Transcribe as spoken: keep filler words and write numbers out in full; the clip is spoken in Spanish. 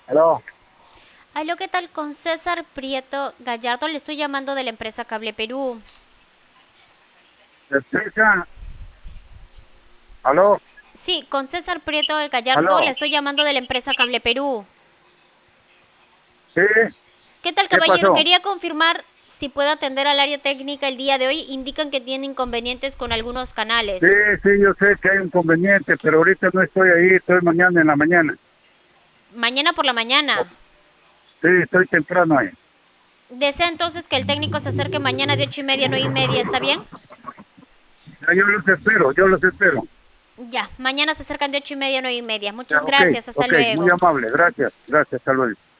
Aló, Aló, ¿qué tal? Con César Prieto Gallardo le estoy llamando de la empresa Cable Perú. empresa, aló, Sí, con César Prieto Gallardo le aló, estoy llamando de la empresa Cable Perú. sí, ¿Qué tal, ¿qué caballero? pasó? Quería confirmar si puede atender al área técnica el día de hoy. Indican que tiene inconvenientes con algunos Sí, canales. sí, yo sé que hay un conveniente, pero ahorita no estoy ahí, estoy mañana en la mañana. Mañana por la mañana. Sí, estoy temprano ahí. ¿Desea entonces que el técnico se acerque mañana de ocho y media a nueve y media? ¿Está bien? Ya, yo los espero, yo los espero. Ya, mañana se acercan de ocho y media a nueve y media. Ya, Muchas ok, gracias, hasta ok, muy luego. amable, gracias, gracias, hasta luego.